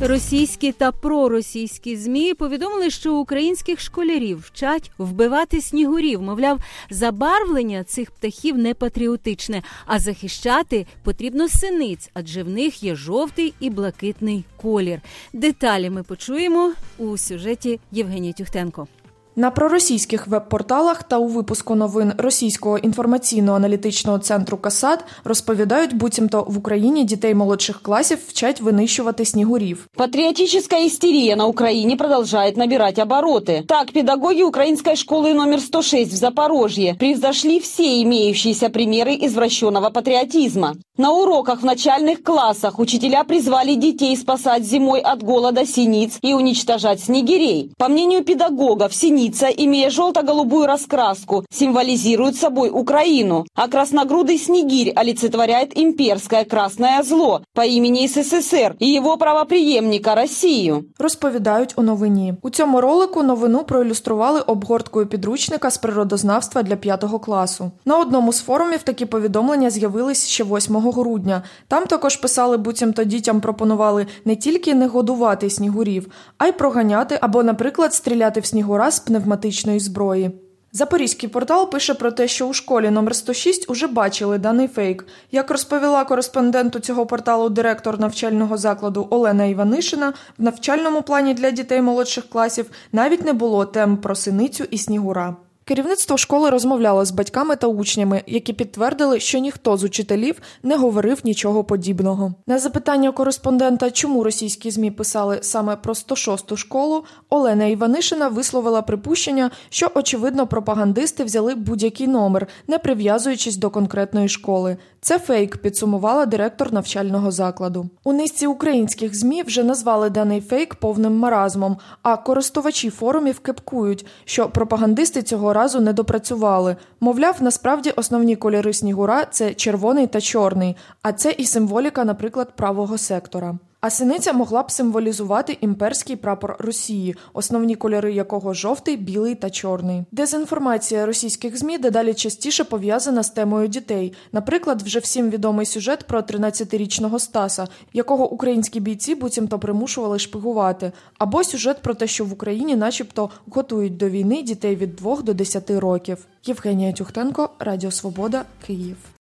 Російські та проросійські ЗМІ повідомили, що українських школярів вчать вбивати снігурів. Мовляв, забарвлення цих птахів не патріотичне, а захищати потрібно синиць, адже в них є жовтий і блакитний колір. Деталі ми почуємо у сюжеті Євгенії Тюхтенко. На проросійських веб-порталах та у випуску новин Російського інформаційно-аналітичного центру КАСАД розповідають, буцімто в Україні дітей молодших класів вчать винищувати снігурів. Патриотическая истерия на Украине продолжает набирать обороты. Так, педагоги украинской школы номер 106 в Запорожье превзошли все имеющиеся примеры извращенного патриотизма. На уроках в начальных классах учителя призвали детей спасать зимой от голода синиц и уничтожать снегирей. По мнению педагогов, синица, имея желто-голубую раскраску, символизирует собой Украину, а красногрудый снегирь олицетворяет имперское красное зло по имени СССР и его правопреемника Россию. Розповідають у новині. У цьому ролику новину проілюстрували обгорткою підручника з природознавства для 5 класу. На одному з форумів такі повідомлення з'явились ще 8 грудня. Там також писали, буцімто дітям пропонували не тільки не годувати снігурів, а й проганяти або, наприклад, стріляти в снігура з пневматичної зброї. Запорізький портал пише про те, що у школі номер 106 уже бачили даний фейк. Як розповіла кореспонденту цього порталу директор навчального закладу Олена Іванишина, в навчальному плані для дітей молодших класів навіть не було тем про синицю і снігура. Керівництво школи розмовляло з батьками та учнями, які підтвердили, що ніхто з учителів не говорив нічого подібного. На запитання кореспондента, чому російські ЗМІ писали саме про 106-ту школу, Олена Іванишина висловила припущення, що, очевидно, пропагандисти взяли будь-який номер, не прив'язуючись до конкретної школи. Це фейк, підсумувала директор навчального закладу. У низці українських ЗМІ вже назвали даний фейк повним маразмом, а користувачі форумів кепкують, що пропагандисти цього разу не допрацювали. Мовляв, насправді основні кольори снігура – це червоний та чорний, а це і символіка, наприклад, правого сектора. А синиця могла б символізувати імперський прапор Росії, основні кольори якого жовтий, білий та чорний. Дезінформація російських ЗМІ дедалі частіше пов'язана з темою дітей. Наприклад, вже всім відомий сюжет про 13-річного Стаса, якого українські бійці буцімто примушували шпигувати. Або сюжет про те, що в Україні начебто готують до війни дітей від 2 до 10 років. Євгенія Тюхтенко, Радіо Свобода, Київ.